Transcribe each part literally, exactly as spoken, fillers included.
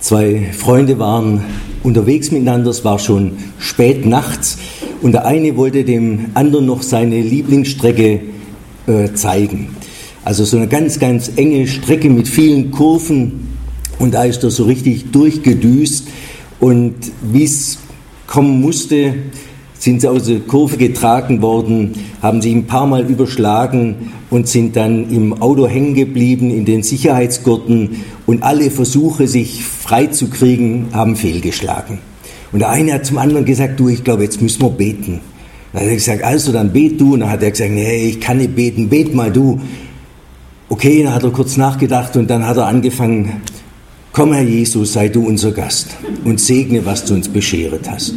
Zwei Freunde waren unterwegs miteinander, es war schon spät nachts und der eine wollte dem anderen noch seine Lieblingsstrecke äh, zeigen. Also so eine ganz, ganz enge Strecke mit vielen Kurven und da ist er so richtig durchgedüst und wie es kommen musste, sind sie aus der Kurve getragen worden, haben sich ein paar Mal überschlagen und sind dann im Auto hängen geblieben, in den Sicherheitsgurten und alle Versuche, sich freizukriegen, haben fehlgeschlagen. Und der eine hat zum anderen gesagt, du, ich glaube, jetzt müssen wir beten. Dann hat er gesagt, also dann bet du. Und dann hat er gesagt, nee, ich kann nicht beten, bet mal du. Okay, dann hat er kurz nachgedacht und dann hat er angefangen, komm Herr Jesus, sei du unser Gast und segne, was du uns bescheret hast.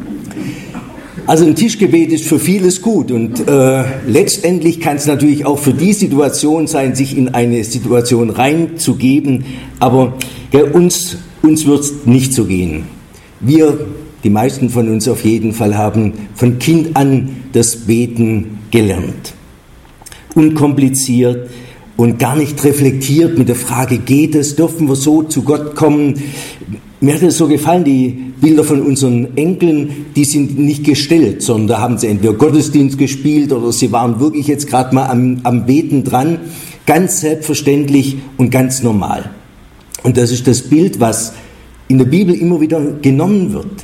Also ein Tischgebet ist für vieles gut und äh, letztendlich kann es natürlich auch für die Situation sein, sich in eine Situation reinzugeben, aber gell, uns, uns wird es nicht so gehen. Wir, die meisten von uns auf jeden Fall, haben von Kind an das Beten gelernt. Unkompliziert und gar nicht reflektiert mit der Frage, geht es, dürfen wir so zu Gott kommen? Mir hat es so gefallen, die Bilder von unseren Enkeln, die sind nicht gestellt, sondern da haben sie entweder Gottesdienst gespielt oder sie waren wirklich jetzt gerade mal am, am Beten dran. Ganz selbstverständlich und ganz normal. Und das ist das Bild, was in der Bibel immer wieder genommen wird.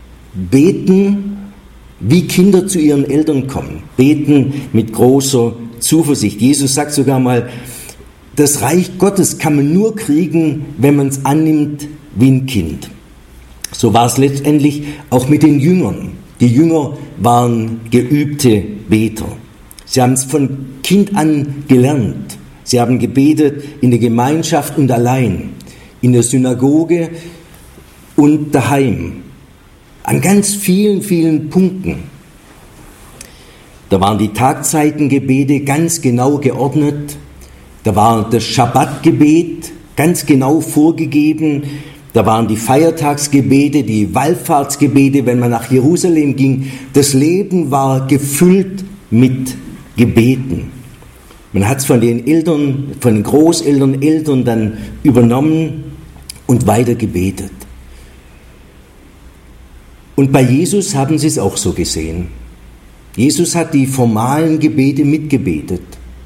Beten, wie Kinder zu ihren Eltern kommen. Beten mit großer Zuversicht. Jesus sagt sogar mal, das Reich Gottes kann man nur kriegen, wenn man es annimmt wie ein Kind. So war es letztendlich auch mit den Jüngern. Die Jünger waren geübte Beter. Sie haben es von Kind an gelernt. Sie haben gebetet in der Gemeinschaft und allein, in der Synagoge und daheim. An ganz vielen, vielen Punkten. Da waren die Tagzeitengebete ganz genau geordnet. Da war das Schabbatgebet ganz genau vorgegeben. Da waren die Feiertagsgebete, die Wallfahrtsgebete, wenn man nach Jerusalem ging. Das Leben war gefüllt mit Gebeten. Man hat es von den Eltern, von den Großeltern, Eltern dann übernommen und weiter gebetet. Und bei Jesus haben sie es auch so gesehen. Jesus hat die formalen Gebete mitgebetet.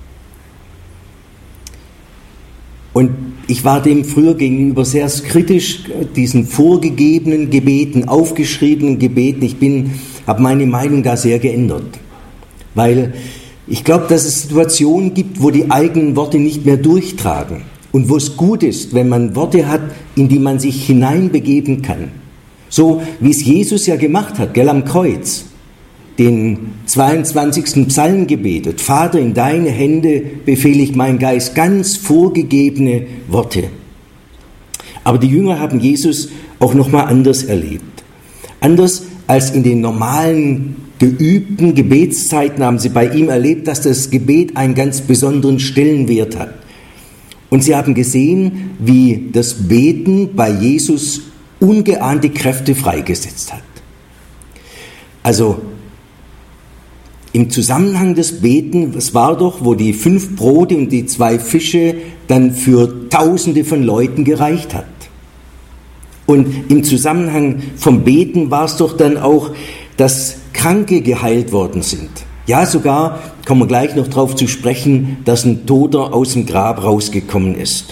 Und ich war dem früher gegenüber sehr kritisch, diesen vorgegebenen Gebeten, aufgeschriebenen Gebeten. Ich bin, habe meine Meinung da sehr geändert. Weil ich glaube, dass es Situationen gibt, wo die eigenen Worte nicht mehr durchtragen. Und wo es gut ist, wenn man Worte hat, in die man sich hineinbegeben kann. So wie es Jesus ja gemacht hat, gell, am Kreuz. Den zweiundzwanzigsten Psalm gebetet. Vater, in deine Hände befehle ich meinen Geist. Ganz vorgegebene Worte. Aber die Jünger haben Jesus auch nochmal anders erlebt. Anders als in den normalen, geübten Gebetszeiten haben sie bei ihm erlebt, dass das Gebet einen ganz besonderen Stellenwert hat. Und sie haben gesehen, wie das Beten bei Jesus ungeahnte Kräfte freigesetzt hat. Also im Zusammenhang des Beten, es war doch, wo die fünf Brote und die zwei Fische dann für Tausende von Leuten gereicht hat. Und im Zusammenhang vom Beten war es doch dann auch, dass Kranke geheilt worden sind. Ja, sogar, kommen wir gleich noch drauf zu sprechen, dass ein Toter aus dem Grab rausgekommen ist.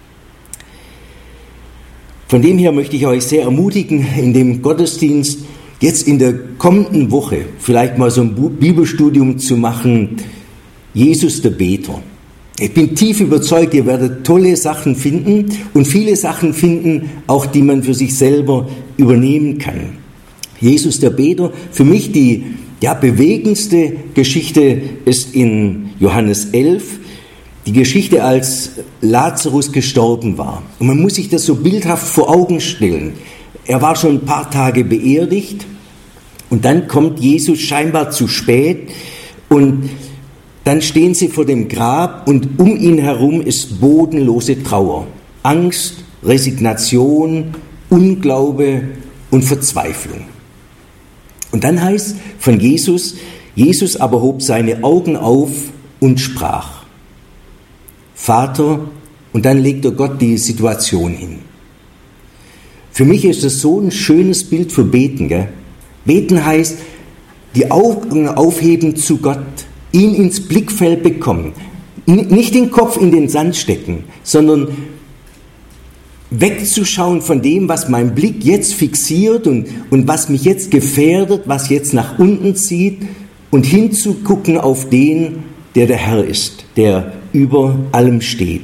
Von dem her möchte ich euch sehr ermutigen, in dem Gottesdienst jetzt in der kommenden Woche vielleicht mal so ein Bibelstudium zu machen, Jesus der Beter. Ich bin tief überzeugt, ihr werdet tolle Sachen finden und viele Sachen finden, auch die man für sich selber übernehmen kann. Jesus der Beter, für mich die ja, bewegendste Geschichte ist in Johannes elf, die Geschichte, als Lazarus gestorben war. Und man muss sich das so bildhaft vor Augen stellen. Er war schon ein paar Tage beerdigt und dann kommt Jesus scheinbar zu spät und dann stehen sie vor dem Grab und um ihn herum ist bodenlose Trauer, Angst, Resignation, Unglaube und Verzweiflung. Und dann heißt von Jesus, Jesus aber hob seine Augen auf und sprach, Vater, und dann legt er Gott die Situation hin. Für mich ist das so ein schönes Bild für Beten. Gell? Beten heißt, die Augen aufheben zu Gott, ihn ins Blickfeld bekommen, nicht den Kopf in den Sand stecken, sondern wegzuschauen von dem, was mein Blick jetzt fixiert und, und was mich jetzt gefährdet, was jetzt nach unten zieht, und hinzugucken auf den, der der Herr ist, der über allem steht.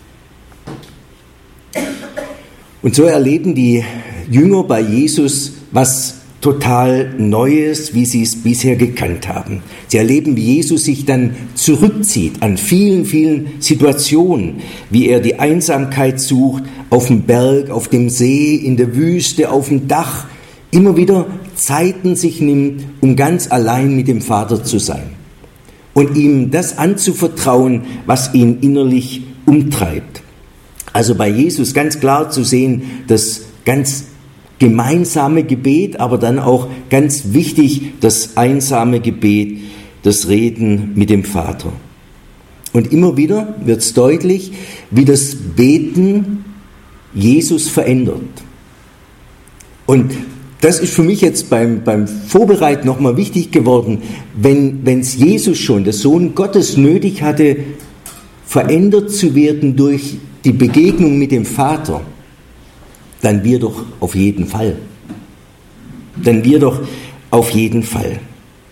Und so erleben die Jünger bei Jesus was total Neues, wie sie es bisher gekannt haben. Sie erleben, wie Jesus sich dann zurückzieht an vielen, vielen Situationen, wie er die Einsamkeit sucht, auf dem Berg, auf dem See, in der Wüste, auf dem Dach, immer wieder Zeiten sich nimmt, um ganz allein mit dem Vater zu sein und ihm das anzuvertrauen, was ihn innerlich umtreibt. Also bei Jesus ganz klar zu sehen, das ganz gemeinsame Gebet, aber dann auch ganz wichtig das einsame Gebet, das Reden mit dem Vater. Und immer wieder wird es deutlich, wie das Beten Jesus verändert. Und das ist für mich jetzt beim, beim Vorbereiten nochmal wichtig geworden, wenn es Jesus schon, der Sohn Gottes, nötig hatte, verändert zu werden durch die Begegnung mit dem Vater, dann wir doch auf jeden Fall. Dann wir doch auf jeden Fall.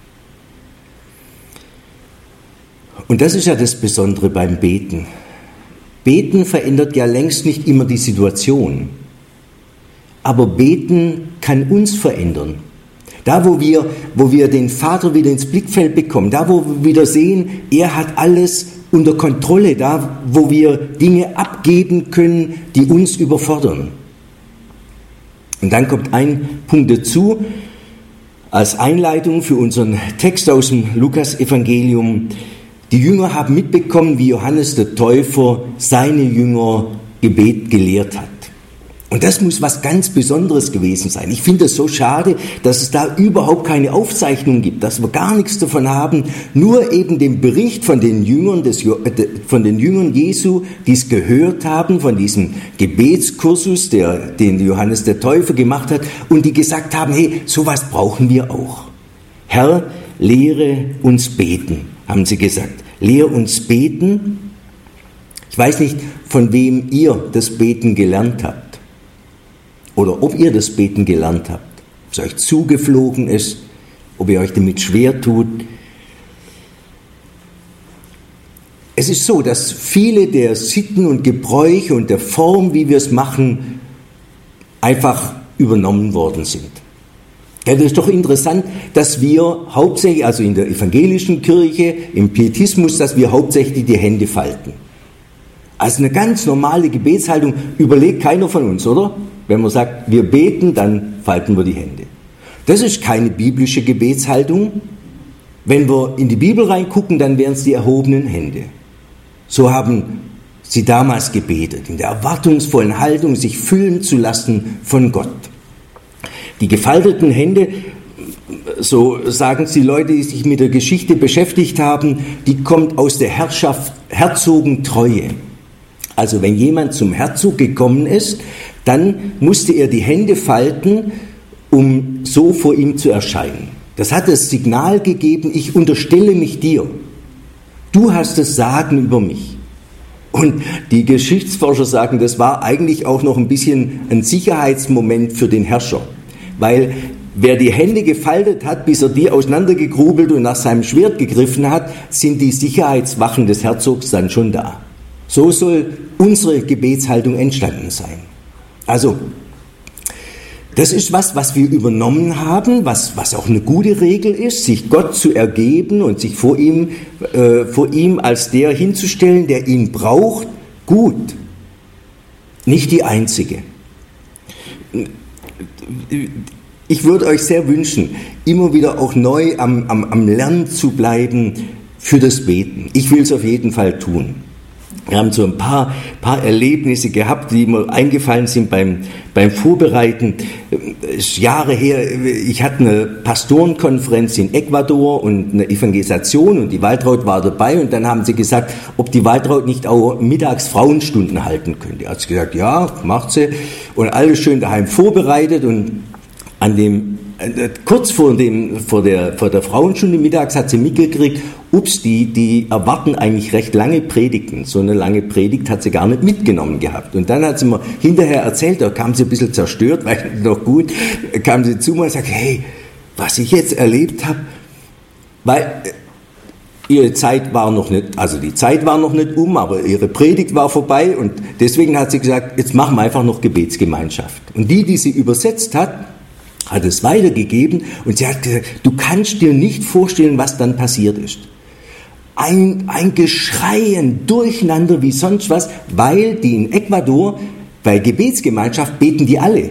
Und das ist ja das Besondere beim Beten. Beten verändert ja längst nicht immer die Situation. Aber Beten kann uns verändern. Da, wo wir, wo wir den Vater wieder ins Blickfeld bekommen, da, wo wir wieder sehen, er hat alles unter Kontrolle, da, wo wir Dinge abgeben können, die uns überfordern. Und dann kommt ein Punkt dazu, als Einleitung für unseren Text aus dem Lukas-Evangelium. Die Jünger haben mitbekommen, wie Johannes der Täufer seine Jünger Gebet gelehrt hat. Und das muss was ganz Besonderes gewesen sein. Ich finde es so schade, dass es da überhaupt keine Aufzeichnung gibt, dass wir gar nichts davon haben, nur eben den Bericht von den Jüngern, des, von den Jüngern Jesu, die es gehört haben, von diesem Gebetskursus, der, den Johannes der Täufer gemacht hat, und die gesagt haben, hey, sowas brauchen wir auch. Herr, lehre uns beten, haben sie gesagt. Lehre uns beten. Ich weiß nicht, von wem ihr das Beten gelernt habt. Oder ob ihr das Beten gelernt habt, ob es euch zugeflogen ist, ob ihr euch damit schwer tut. Es ist so, dass viele der Sitten und Gebräuche und der Form, wie wir es machen, einfach übernommen worden sind. Ja, das ist doch interessant, dass wir hauptsächlich, also in der evangelischen Kirche, im Pietismus, dass wir hauptsächlich die Hände falten. Also eine ganz normale Gebetshaltung überlegt keiner von uns, oder? Wenn man sagt, wir beten, dann falten wir die Hände. Das ist keine biblische Gebetshaltung. Wenn wir in die Bibel reingucken, dann wären es die erhobenen Hände. So haben sie damals gebetet, in der erwartungsvollen Haltung, sich füllen zu lassen von Gott. Die gefalteten Hände, so sagen es die Leute, die sich mit der Geschichte beschäftigt haben, die kommt aus der Herrschaft, Herzogentreue. Also wenn jemand zum Herzog gekommen ist, dann musste er die Hände falten, um so vor ihm zu erscheinen. Das hat das Signal gegeben, ich unterstelle mich dir. Du hast das Sagen über mich. Und die Geschichtsforscher sagen, das war eigentlich auch noch ein bisschen ein Sicherheitsmoment für den Herrscher. Weil wer die Hände gefaltet hat, bis er die auseinandergegrubelt und nach seinem Schwert gegriffen hat, sind die Sicherheitswachen des Herzogs dann schon da. So soll unsere Gebetshaltung entstanden sein. Also, das ist was, was wir übernommen haben, was, was auch eine gute Regel ist, sich Gott zu ergeben und sich vor ihm, äh, vor ihm als der hinzustellen, der ihn braucht, gut. Nicht die einzige. Ich würde euch sehr wünschen, immer wieder auch neu am, am, am Lernen zu bleiben für das Beten. Ich will es auf jeden Fall tun. Wir haben so ein paar, paar Erlebnisse gehabt, die mir eingefallen sind beim, beim Vorbereiten. Ist Jahre her, ich hatte eine Pastorenkonferenz in Ecuador und eine Evangelisation und die Waltraud war dabei und dann haben sie gesagt, ob die Waltraud nicht auch mittags Frauenstunden halten könnte. Hat sie gesagt, ja, macht sie und alles schön daheim vorbereitet und an dem kurz vor, dem, vor, der, vor der Frauenstunde mittags hat sie mitgekriegt, ups, die, die erwarten eigentlich recht lange Predigten. So eine lange Predigt hat sie gar nicht mitgenommen gehabt. Und dann hat sie mir hinterher erzählt, da kam sie ein bisschen zerstört, weil noch gut, kam sie zu mir und sagte, hey, was ich jetzt erlebt habe, weil ihre Zeit war noch nicht, also die Zeit war noch nicht um, aber ihre Predigt war vorbei und deswegen hat sie gesagt, jetzt machen wir einfach noch Gebetsgemeinschaft. Und die, die sie übersetzt hat, hat es weitergegeben und sie hat gesagt, du kannst dir nicht vorstellen, was dann passiert ist. Ein, ein Geschrei, ein Durcheinander wie sonst was, weil die in Ecuador bei Gebetsgemeinschaft beten die alle.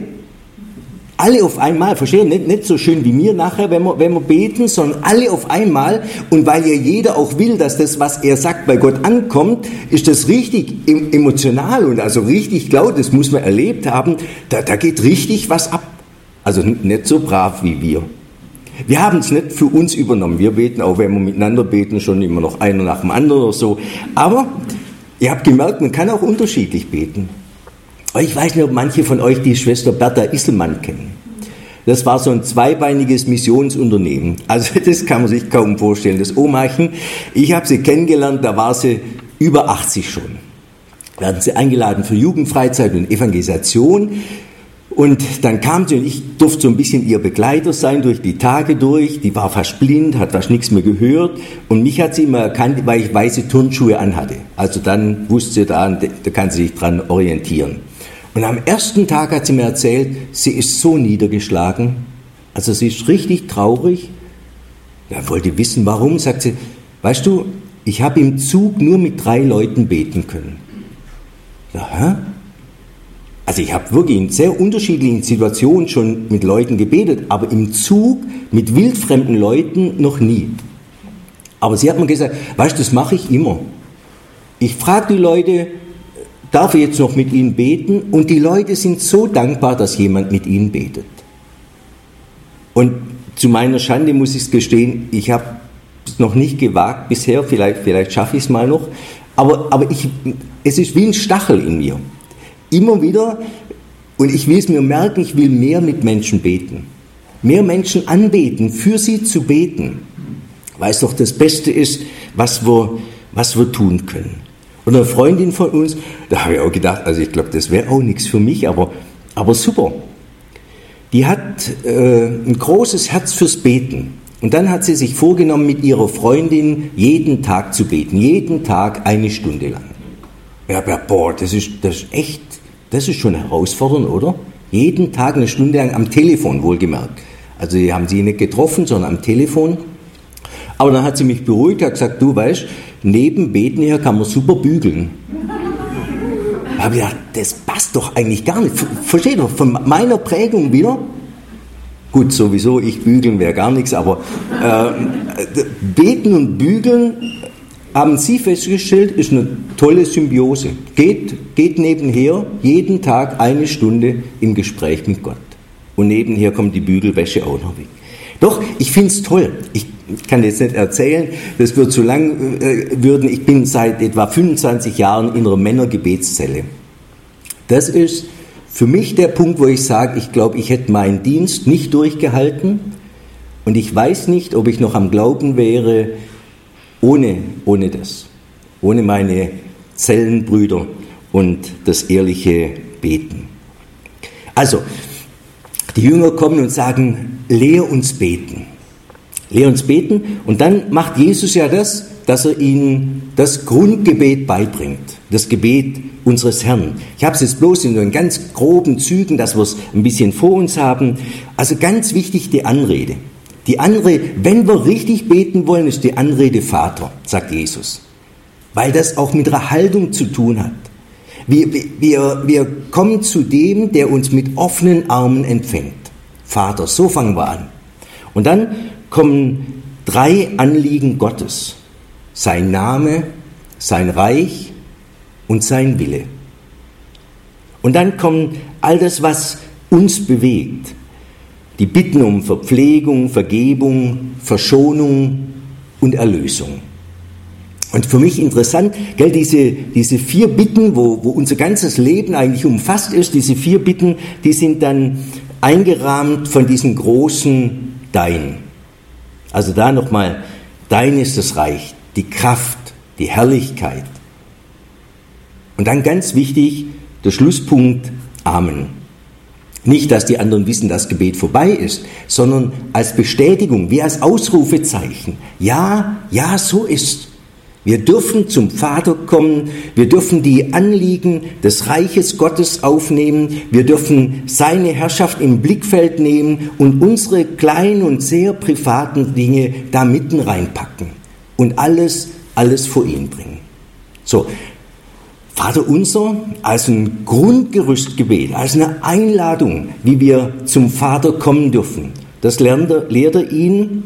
Alle auf einmal, verstehen? Nicht, nicht so schön wie mir nachher, wenn wir, wenn wir beten, sondern alle auf einmal. Und weil ja jeder auch will, dass das, was er sagt, bei Gott ankommt, ist das richtig emotional und also richtig laut, das muss man erlebt haben, da, da geht richtig was ab. Also nicht so brav wie wir. Wir haben es nicht für uns übernommen. Wir beten, auch wenn wir miteinander beten, schon immer noch einer nach dem anderen oder so. Aber ihr habt gemerkt, man kann auch unterschiedlich beten. Ich weiß nicht, ob manche von euch die Schwester Bertha Isselmann kennen. Das war so ein zweibeiniges Missionsunternehmen. Also das kann man sich kaum vorstellen. Das Omachen, ich habe sie kennengelernt, da war sie über achtzig schon. Wir hatten sie eingeladen für Jugendfreizeit und Evangelisation. Und dann kam sie und ich durfte so ein bisschen ihr Begleiter sein durch die Tage durch. Die war fast blind, hat fast nichts mehr gehört. Und mich hat sie immer erkannt, weil ich weiße Turnschuhe anhatte. Also dann wusste sie, da, da kann sie sich dran orientieren. Und am ersten Tag hat sie mir erzählt, sie ist so niedergeschlagen. Also sie ist richtig traurig. Ja, wollte wissen, warum. Sagt sie, weißt du, ich habe im Zug nur mit drei Leuten beten können. Ja, hä? Also ich habe wirklich in sehr unterschiedlichen Situationen schon mit Leuten gebetet, aber im Zug mit wildfremden Leuten noch nie. Aber sie hat mir gesagt, weißt du, das mache ich immer. Ich frage die Leute, darf ich jetzt noch mit ihnen beten? Und die Leute sind so dankbar, dass jemand mit ihnen betet. Und zu meiner Schande muss ich es gestehen, ich habe es noch nicht gewagt bisher, vielleicht, vielleicht schaffe ich es mal noch, aber, aber ich, es ist wie ein Stachel in mir. Immer wieder, und ich will es mir merken, ich will mehr mit Menschen beten. Mehr Menschen anbeten, für sie zu beten. Weil es doch das Beste ist, was wir, was wir tun können. Und eine Freundin von uns, da habe ich auch gedacht, also ich glaube, das wäre auch nichts für mich, aber, aber super. Die hat äh, ein großes Herz fürs Beten. Und dann hat sie sich vorgenommen, mit ihrer Freundin jeden Tag zu beten. Jeden Tag eine Stunde lang. Ja, boah, das ist, das ist echt, das ist schon herausfordernd, oder? Jeden Tag eine Stunde lang am Telefon, wohlgemerkt. Also die haben sie nicht getroffen, sondern am Telefon. Aber dann hat sie mich beruhigt, hat gesagt, du weißt, neben Beten her kann man super bügeln. Da habe ich gedacht, das passt doch eigentlich gar nicht. Versteht ihr, von meiner Prägung wieder? Gut, sowieso, ich bügeln wäre gar nichts, aber äh, Beten und Bügeln, haben Sie festgestellt, ist eine tolle Symbiose. Geht, geht nebenher jeden Tag eine Stunde im Gespräch mit Gott. Und nebenher kommt die Bügelwäsche auch noch weg. Doch, ich finde es toll. Ich kann jetzt nicht erzählen, das wird zu lang äh, würden. Ich bin seit etwa fünfundzwanzig Jahren in einer Männergebetszelle. Das ist für mich der Punkt, wo ich sage, ich glaube, ich hätte meinen Dienst nicht durchgehalten. Und ich weiß nicht, ob ich noch am Glauben wäre, Ohne, ohne das, ohne meine Zellenbrüder und das ehrliche Beten. Also, die Jünger kommen und sagen, lehr uns beten. Lehr uns beten und dann macht Jesus ja das, dass er ihnen das Grundgebet beibringt, das Gebet unseres Herrn. Ich habe es jetzt bloß in so ganz groben Zügen, dass wir es ein bisschen vor uns haben. Also ganz wichtig die Anrede. Die Anrede, wenn wir richtig beten wollen, ist die Anrede Vater, sagt Jesus. Weil das auch mit einer Haltung zu tun hat. Wir, wir, wir kommen zu dem, der uns mit offenen Armen empfängt. Vater, so fangen wir an. Und dann kommen drei Anliegen Gottes. Sein Name, sein Reich und sein Wille. Und dann kommt all das, was uns bewegt. Die Bitten um Verpflegung, Vergebung, Verschonung und Erlösung. Und für mich interessant, gell, diese, diese vier Bitten, wo, wo unser ganzes Leben eigentlich umfasst ist, diese vier Bitten, die sind dann eingerahmt von diesem großen Dein. Also da nochmal, dein ist das Reich, die Kraft, die Herrlichkeit. Und dann ganz wichtig, der Schlusspunkt, Amen. Nicht, dass die anderen wissen, dass Gebet vorbei ist, sondern als Bestätigung, wie als Ausrufezeichen. Ja, ja, so ist. Wir dürfen zum Vater kommen, wir dürfen die Anliegen des Reiches Gottes aufnehmen, wir dürfen seine Herrschaft im Blickfeld nehmen und unsere kleinen und sehr privaten Dinge da mitten reinpacken und alles, alles vor ihn bringen. So, Vater unser als ein Grundgerüstgebet, als eine Einladung, wie wir zum Vater kommen dürfen. Das lehrt er, lehrt er ihn.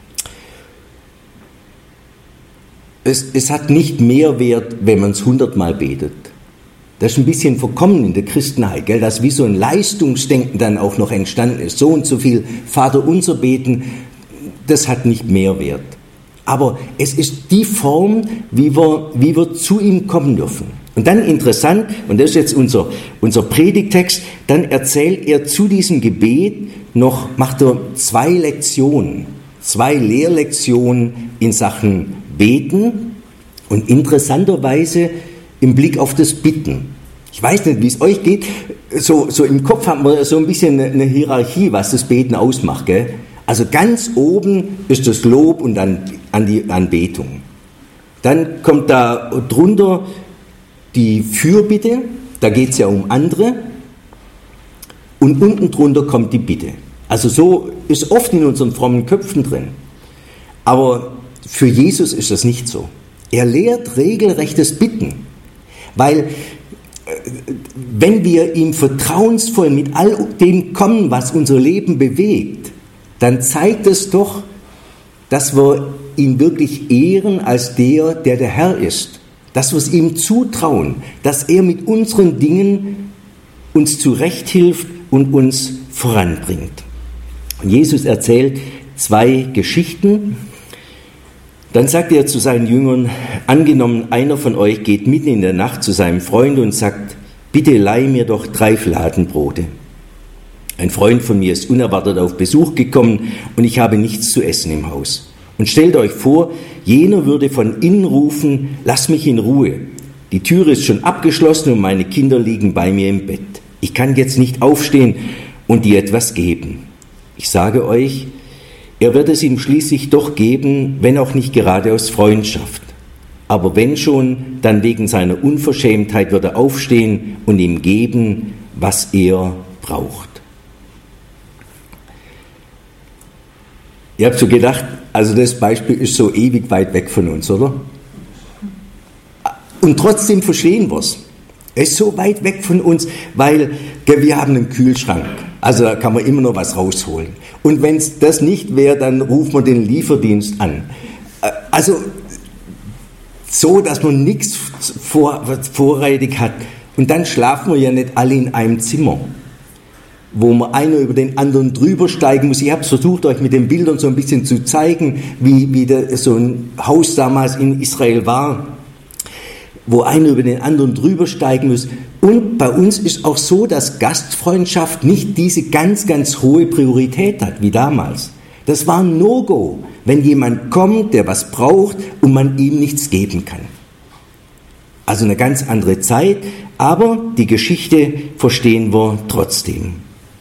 Es, es hat nicht mehr Wert, wenn man es hundertmal betet. Das ist ein bisschen verkommen in der Christenheit, gell? Dass wie so ein Leistungsdenken dann auch noch entstanden ist. So und so viel Vater unser beten, das hat nicht mehr Wert. Aber es ist die Form, wie wir, wie wir zu ihm kommen dürfen. Und dann interessant, und das ist jetzt unser, unser Predigtext, dann erzählt er zu diesem Gebet noch, macht er zwei Lektionen, zwei Lehrlektionen in Sachen Beten und interessanterweise im Blick auf das Bitten. Ich weiß nicht, wie es euch geht, so, so im Kopf haben wir so ein bisschen eine Hierarchie, was das Beten ausmacht, gell? Also ganz oben ist das Lob und dann an die Anbetung. Dann kommt da drunter die Fürbitte, da geht es ja um andere. Und unten drunter kommt die Bitte. Also so ist oft in unseren frommen Köpfen drin. Aber für Jesus ist das nicht so. Er lehrt regelrechtes Bitten. Weil wenn wir ihm vertrauensvoll mit all dem kommen, was unser Leben bewegt, dann zeigt es doch, dass wir ihn wirklich ehren als der, der der Herr ist. Dass wir es ihm zutrauen, dass er mit unseren Dingen uns zurechthilft und uns voranbringt. Und Jesus erzählt zwei Geschichten. Dann sagt er zu seinen Jüngern, angenommen, einer von euch geht mitten in der Nacht zu seinem Freund und sagt, bitte leih mir doch drei Fladenbrote. Ein Freund von mir ist unerwartet auf Besuch gekommen und ich habe nichts zu essen im Haus. Und stellt euch vor, jener würde von innen rufen, lass mich in Ruhe. Die Türe ist schon abgeschlossen und meine Kinder liegen bei mir im Bett. Ich kann jetzt nicht aufstehen und dir etwas geben. Ich sage euch, er wird es ihm schließlich doch geben, wenn auch nicht gerade aus Freundschaft. Aber wenn schon, dann wegen seiner Unverschämtheit wird er aufstehen und ihm geben, was er braucht. Ihr habt so gedacht, also das Beispiel ist so ewig weit weg von uns, oder? Und trotzdem verstehen wir es. Es ist so weit weg von uns, weil wir haben einen Kühlschrank. Also da kann man immer noch was rausholen. Und wenn es das nicht wäre, dann ruft man den Lieferdienst an. Also so, dass man nichts vor, vorrätig hat. Und dann schlafen wir ja nicht alle in einem Zimmer, wo man einer über den anderen drüber steigen muss. Ich habe es versucht, euch mit den Bildern so ein bisschen zu zeigen, wie, wie der, so ein Haus damals in Israel war, wo einer über den anderen drüber steigen muss. Und bei uns ist auch so, dass Gastfreundschaft nicht diese ganz, ganz hohe Priorität hat, wie damals. Das war ein No-Go, wenn jemand kommt, der was braucht und man ihm nichts geben kann. Also eine ganz andere Zeit, aber die Geschichte verstehen wir trotzdem.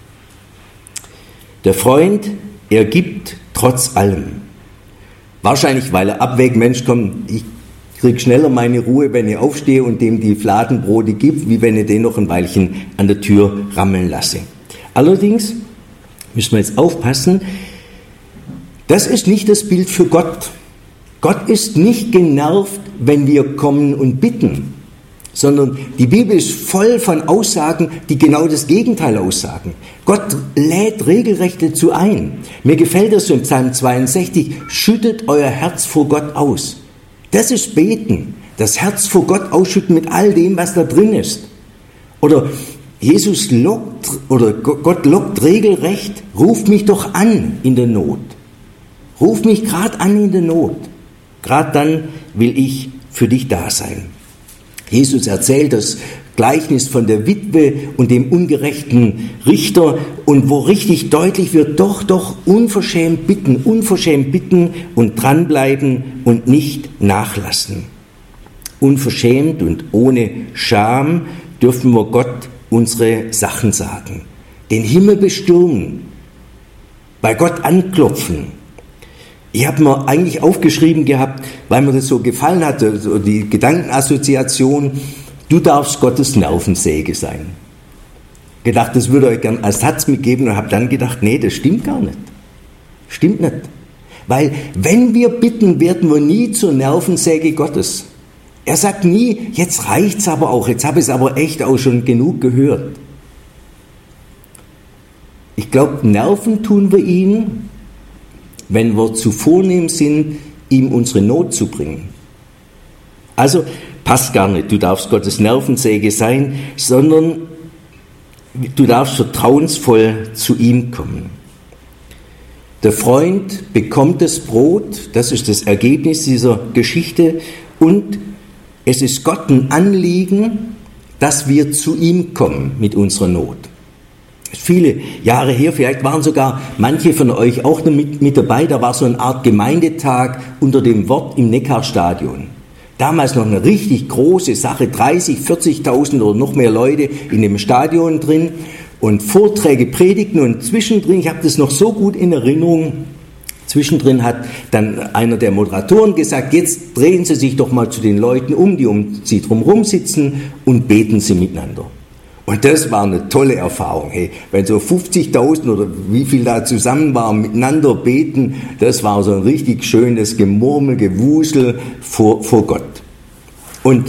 Der Freund, er gibt trotz allem. Wahrscheinlich, weil er abwägt, Mensch, komm, ich kriege schneller meine Ruhe, wenn ich aufstehe und dem die Fladenbrote gibt, wie wenn ich den noch ein Weilchen an der Tür rammeln lasse. Allerdings müssen wir jetzt aufpassen, das ist nicht das Bild für Gott. Gott ist nicht genervt, wenn wir kommen und bitten, sondern die Bibel ist voll von Aussagen, die genau das Gegenteil aussagen. Gott lädt regelrecht dazu ein. Mir gefällt das so im Psalm zweiundsechzig, schüttet euer Herz vor Gott aus. Das ist Beten. Das Herz vor Gott ausschütten mit all dem, was da drin ist. Oder Jesus lockt, oder Gott lockt regelrecht, ruf mich doch an in der Not. Ruf mich gerade an in der Not. Gerade dann will ich für dich da sein. Jesus erzählt das Gleichnis von der Witwe und dem ungerechten Richter und wo richtig deutlich wird, doch, doch, unverschämt bitten, unverschämt bitten und dranbleiben und nicht nachlassen. Unverschämt und ohne Scham dürfen wir Gott unsere Sachen sagen. Den Himmel bestürmen, bei Gott anklopfen. Ich habe mir eigentlich aufgeschrieben gehabt, weil mir das so gefallen hatte, so die Gedankenassoziation, du darfst Gottes Nervensäge sein. Gedacht, das würde euch gerne als Satz mitgeben und habe dann gedacht, nee, das stimmt gar nicht. Stimmt nicht. Weil wenn wir bitten, werden wir nie zur Nervensäge Gottes. Er sagt nie, jetzt reicht's aber auch, jetzt habe ich es aber echt auch schon genug gehört. Ich glaube, nerven tun wir ihn, wenn wir zu vornehm sind, ihm unsere Not zu bringen. Also passt gar nicht, du darfst Gottes Nervensäge sein, sondern du darfst vertrauensvoll zu ihm kommen. Der Freund bekommt das Brot, das ist das Ergebnis dieser Geschichte, und es ist Gott ein Anliegen, dass wir zu ihm kommen mit unserer Not. Viele Jahre her, vielleicht waren sogar manche von euch auch mit, mit dabei, da war so eine Art Gemeindetag unter dem Wort im Neckarstadion. Damals noch eine richtig große Sache, dreißig, vierzigtausend oder noch mehr Leute in dem Stadion drin und Vorträge, Predigten und zwischendrin, ich habe das noch so gut in Erinnerung, zwischendrin hat dann einer der Moderatoren gesagt, jetzt drehen Sie sich doch mal zu den Leuten um, die um Sie drumherum sitzen und beten Sie miteinander. Und das war eine tolle Erfahrung. Hey, wenn so fünfzigtausend oder wie viel da zusammen waren, miteinander beten, das war so ein richtig schönes Gemurmel, Gewusel vor, vor Gott. Und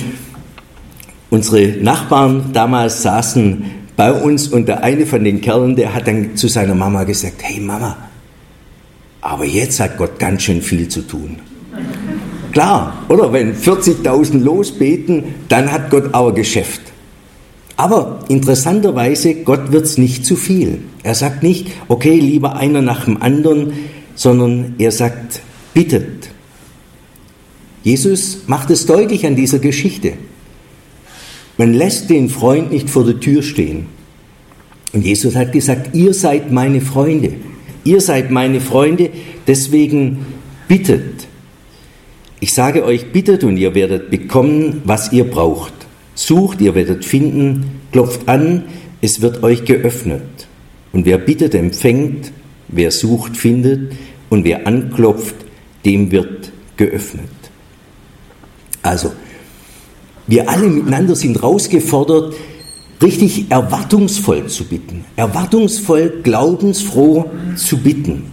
unsere Nachbarn damals saßen bei uns und der eine von den Kerlen, der hat dann zu seiner Mama gesagt, hey Mama, aber jetzt hat Gott ganz schön viel zu tun. Klar, oder? Wenn vierzigtausend losbeten, dann hat Gott auch Geschäft. Aber interessanterweise, Gott wird's nicht zu viel. Er sagt nicht, okay, lieber einer nach dem anderen, sondern er sagt, bittet. Jesus macht es deutlich an dieser Geschichte. Man lässt den Freund nicht vor der Tür stehen. Und Jesus hat gesagt, ihr seid meine Freunde. Ihr seid meine Freunde, deswegen bittet. Ich sage euch, bittet und ihr werdet bekommen, was ihr braucht. Sucht, ihr werdet finden, klopft an, es wird euch geöffnet. Und wer bittet, empfängt, wer sucht, findet und wer anklopft, dem wird geöffnet. Also, wir alle miteinander sind herausgefordert, richtig erwartungsvoll zu bitten, erwartungsvoll, glaubensfroh zu bitten.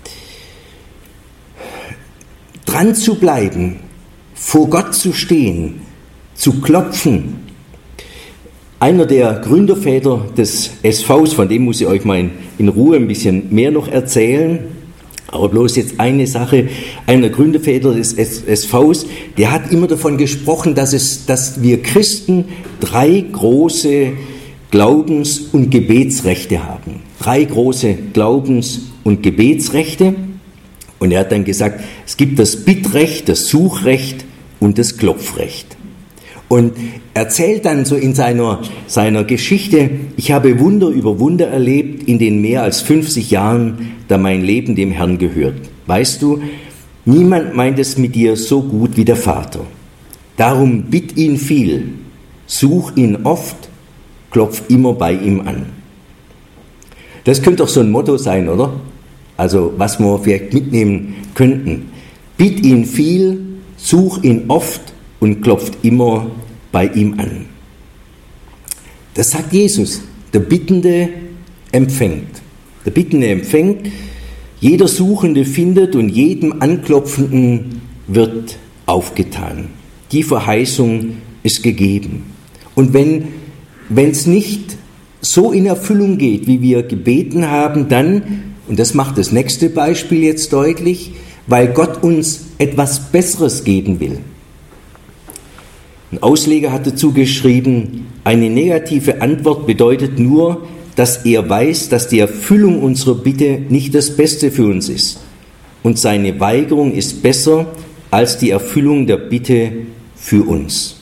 Dran zu bleiben, vor Gott zu stehen, zu klopfen. Einer der Gründerväter des S Vs, von dem muss ich euch mal in, in Ruhe ein bisschen mehr noch erzählen, aber bloß jetzt eine Sache, einer Gründerväter des S Vs, der hat immer davon gesprochen, dass, es, dass wir Christen drei große Glaubens- und Gebetsrechte haben. Drei große Glaubens- und Gebetsrechte. Und er hat dann gesagt, es gibt das Bittrecht, das Suchrecht und das Klopfrecht. Und erzählt dann so in seiner, seiner Geschichte, ich habe Wunder über Wunder erlebt in den mehr als fünfzig Jahren, da mein Leben dem Herrn gehört. Weißt du, niemand meint es mit dir so gut wie der Vater. Darum bitt ihn viel, such ihn oft, klopf immer bei ihm an. Das könnte doch so ein Motto sein, oder? Also was wir vielleicht mitnehmen könnten. Bitt ihn viel, such ihn oft und klopft immer bei ihm an. Das sagt Jesus. Der Bittende empfängt. Der Bittende empfängt, jeder Suchende findet und jedem Anklopfenden wird aufgetan. Die Verheißung ist gegeben. Und wenn wenn es nicht so in Erfüllung geht, wie wir gebeten haben, dann, und das macht das nächste Beispiel jetzt deutlich, weil Gott uns etwas Besseres geben will. Ein Ausleger hat dazu geschrieben, eine negative Antwort bedeutet nur, dass er weiß, dass die Erfüllung unserer Bitte nicht das Beste für uns ist. Und seine Weigerung ist besser als die Erfüllung der Bitte für uns.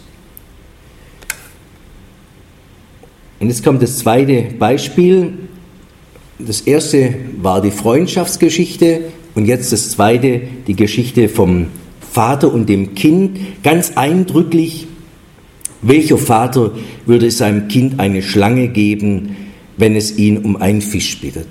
Und jetzt kommt das zweite Beispiel. Das erste war die Freundschaftsgeschichte und jetzt das zweite, die Geschichte vom Vater und dem Kind. Ganz eindrücklich, welcher Vater würde seinem Kind eine Schlange geben, wenn es ihn um einen Fisch bittet?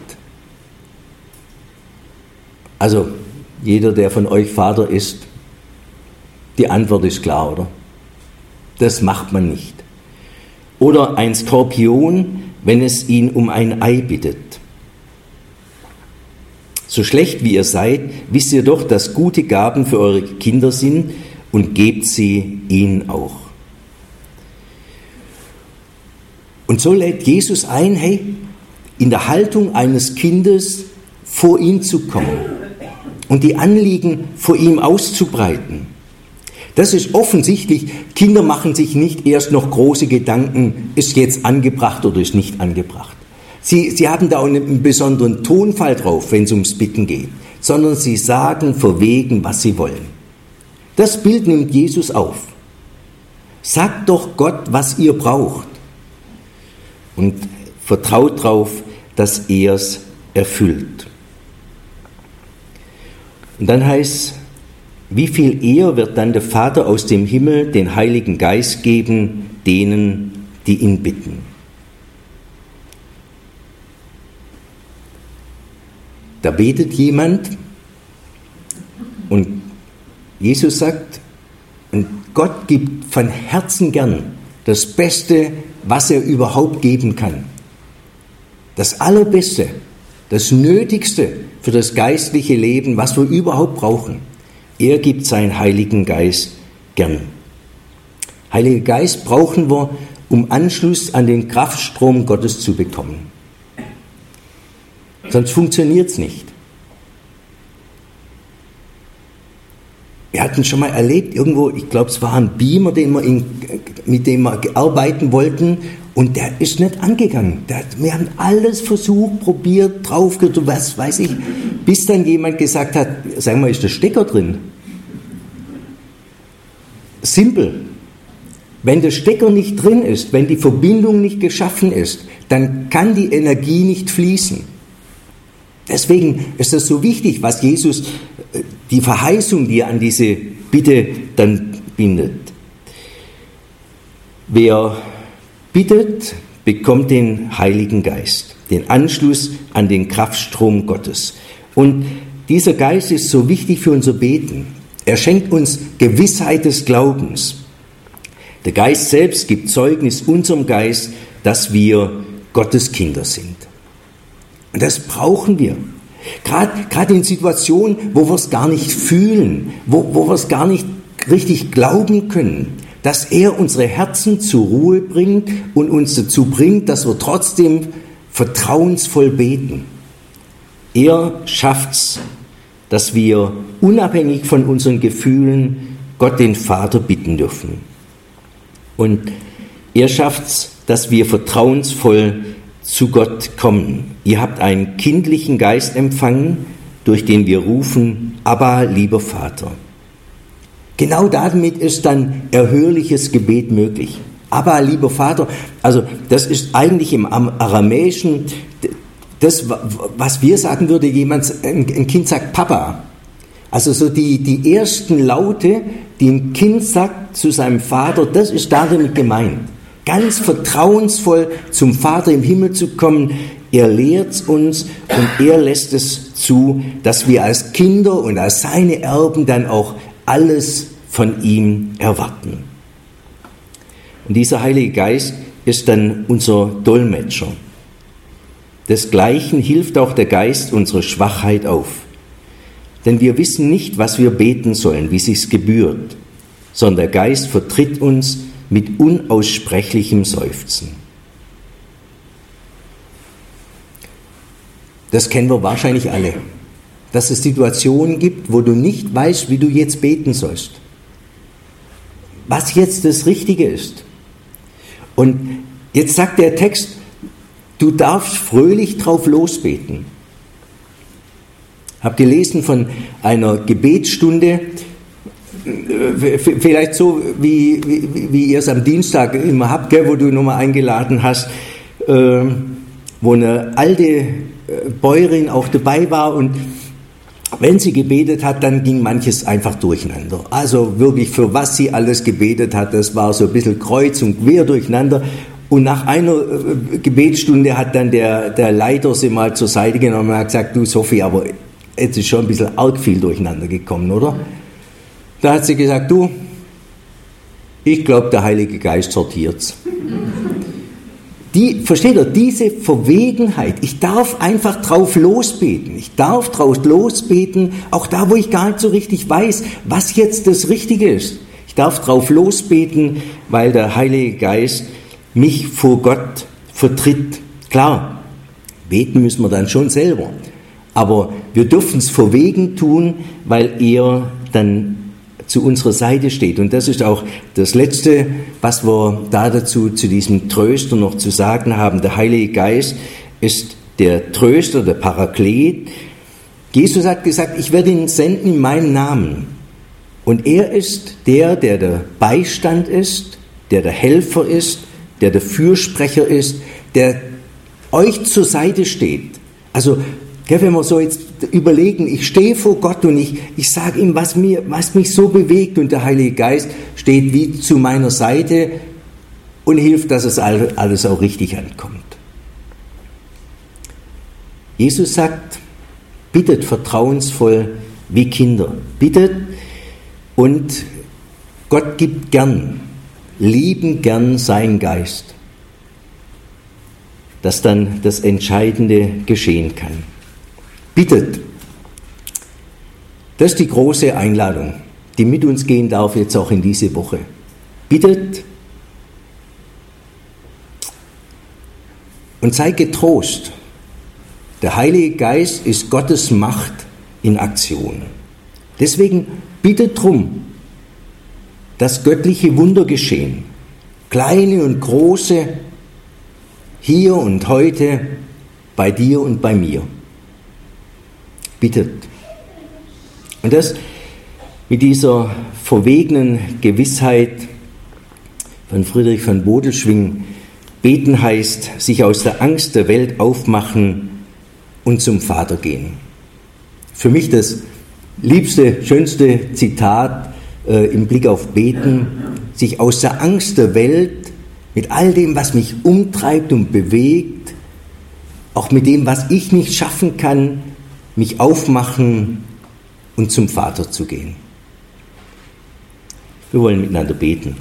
Also, jeder, der von euch Vater ist, die Antwort ist klar, oder? Das macht man nicht. Oder ein Skorpion, wenn es ihn um ein Ei bittet. So schlecht wie ihr seid, wisst ihr doch, dass gute Gaben für eure Kinder sind und gebt sie ihnen auch. Und so lädt Jesus ein, hey, in der Haltung eines Kindes vor ihn zu kommen und die Anliegen vor ihm auszubreiten. Das ist offensichtlich, Kinder machen sich nicht erst noch große Gedanken, ist jetzt angebracht oder ist nicht angebracht. Sie, sie haben da auch einen besonderen Tonfall drauf, wenn es ums Bitten geht, sondern sie sagen verwegen, was sie wollen. Das Bild nimmt Jesus auf. Sagt doch Gott, was ihr braucht. Und vertraut darauf, dass er es erfüllt. Und dann heißt, wie viel eher wird dann der Vater aus dem Himmel den Heiligen Geist geben, denen, die ihn bitten. Da betet jemand und Jesus sagt, und Gott gibt von Herzen gern das Beste, was er überhaupt geben kann. Das Allerbeste, das Nötigste für das geistliche Leben, was wir überhaupt brauchen. Er gibt seinen Heiligen Geist gern. Heiliger Geist brauchen wir, um Anschluss an den Kraftstrom Gottes zu bekommen. Sonst funktioniert es nicht. Wir hatten schon mal erlebt, irgendwo, ich glaube, es war ein Beamer, den wir in, mit dem wir arbeiten wollten, und der ist nicht angegangen. Der, wir haben alles versucht, probiert, draufgedrückt, was weiß ich, bis dann jemand gesagt hat, sag mal, ist der Stecker drin? Simpel. Wenn der Stecker nicht drin ist, wenn die Verbindung nicht geschaffen ist, dann kann die Energie nicht fließen. Deswegen ist das so wichtig, was Jesus, die Verheißung, die er an diese Bitte dann bindet. Wer bittet, bekommt den Heiligen Geist, den Anschluss an den Kraftstrom Gottes. Und dieser Geist ist so wichtig für unser Beten. Er schenkt uns Gewissheit des Glaubens. Der Geist selbst gibt Zeugnis unserem Geist, dass wir Gottes Kinder sind. Und das brauchen wir. Gerade, gerade in Situationen, wo wir es gar nicht fühlen, wo, wo wir es gar nicht richtig glauben können, dass er unsere Herzen zur Ruhe bringt und uns dazu bringt, dass wir trotzdem vertrauensvoll beten. Er schafft's, dass wir unabhängig von unseren Gefühlen Gott den Vater bitten dürfen. Und er schafft's, dass wir vertrauensvoll zu Gott kommen. Ihr habt einen kindlichen Geist empfangen, durch den wir rufen, Abba, lieber Vater. Genau damit ist dann erhörliches Gebet möglich. Abba, lieber Vater, also das ist eigentlich im Aramäischen das, was wir sagen würde, jemand, ein Kind sagt Papa. Also so die, die ersten Laute, die ein Kind sagt zu seinem Vater, das ist damit gemeint. Ganz vertrauensvoll zum Vater im Himmel zu kommen. Er lehrt uns und er lässt es zu, dass wir als Kinder und als seine Erben dann auch alles von ihm erwarten. Und dieser Heilige Geist ist dann unser Dolmetscher. Desgleichen hilft auch der Geist unserer Schwachheit auf. Denn wir wissen nicht, was wir beten sollen, wie sich's gebührt, sondern der Geist vertritt uns mit unaussprechlichem Seufzen. Das kennen wir wahrscheinlich alle, dass es Situationen gibt, wo du nicht weißt, wie du jetzt beten sollst. was jetzt das Richtige ist. Und jetzt sagt der Text, du darfst fröhlich drauf losbeten. Ich habe gelesen von einer Gebetsstunde, vielleicht so, wie, wie, wie ihr es am Dienstag immer habt, gell, wo du nochmal eingeladen hast, äh, wo eine alte Bäuerin auch dabei war, und wenn sie gebetet hat, dann ging manches einfach durcheinander. Also wirklich, für was sie alles gebetet hat, das war so ein bisschen kreuz und quer durcheinander. Und nach einer Gebetsstunde hat dann der, der Leiter sie mal zur Seite genommen und hat gesagt, du Sophie, aber jetzt ist schon ein bisschen arg viel durcheinander gekommen, oder? Da hat sie gesagt, du, ich glaube, der Heilige Geist sortiert's. Die, versteht ihr, diese Verwegenheit, ich darf einfach drauf losbeten, ich darf drauf losbeten, auch da, wo ich gar nicht so richtig weiß, was jetzt das Richtige ist. Ich darf drauf losbeten, weil der Heilige Geist mich vor Gott vertritt. Klar, beten müssen wir dann schon selber, aber wir dürfen es verwegen tun, weil er dann zu unserer Seite steht. Und das ist auch das Letzte, was wir da dazu, zu diesem Tröster noch zu sagen haben. Der Heilige Geist ist der Tröster, der Paraklet. Jesus hat gesagt, ich werde ihn senden in meinem Namen. Und er ist der, der der Beistand ist, der der Helfer ist, der der Fürsprecher ist, der euch zur Seite steht. Also, wenn wir so jetzt überlegen, ich stehe vor Gott und ich, ich sage ihm, was, mir, was mich so bewegt, und der Heilige Geist steht wie zu meiner Seite und hilft, dass es alles auch richtig ankommt. Jesus sagt, bittet vertrauensvoll wie Kinder. Bittet, und Gott gibt gern, lieben gern seinen Geist, dass dann das Entscheidende geschehen kann. Bittet. Das ist die große Einladung, die mit uns gehen darf jetzt auch in diese Woche. Bittet und seid getrost. Der Heilige Geist ist Gottes Macht in Aktion. Deswegen bittet drum, dass göttliche Wunder geschehen. Kleine und große, hier und heute, bei dir und bei mir. Bittet. Und das mit dieser verwegenen Gewissheit von Friedrich von Bodelschwingh, beten heißt, sich aus der Angst der Welt aufmachen und zum Vater gehen. Für mich das liebste, schönste Zitat äh, im Blick auf Beten, sich aus der Angst der Welt, mit all dem, was mich umtreibt und bewegt, auch mit dem, was ich nicht schaffen kann, mich aufmachen und zum Vater zu gehen. Wir wollen miteinander beten.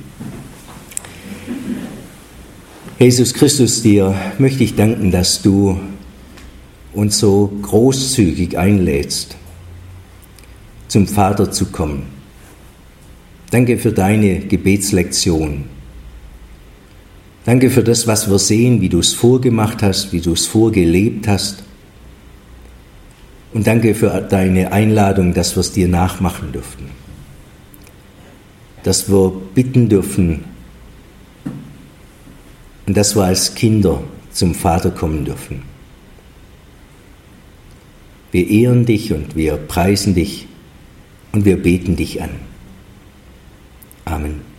Jesus Christus, dir möchte ich danken, dass du uns so großzügig einlädst, zum Vater zu kommen. Danke für deine Gebetslektion. Danke für das, was wir sehen, wie du es vorgemacht hast, wie du es vorgelebt hast. Und danke für deine Einladung, dass wir es dir nachmachen dürfen. Dass wir bitten dürfen und dass wir als Kinder zum Vater kommen dürfen. Wir ehren dich und wir preisen dich und wir beten dich an. Amen.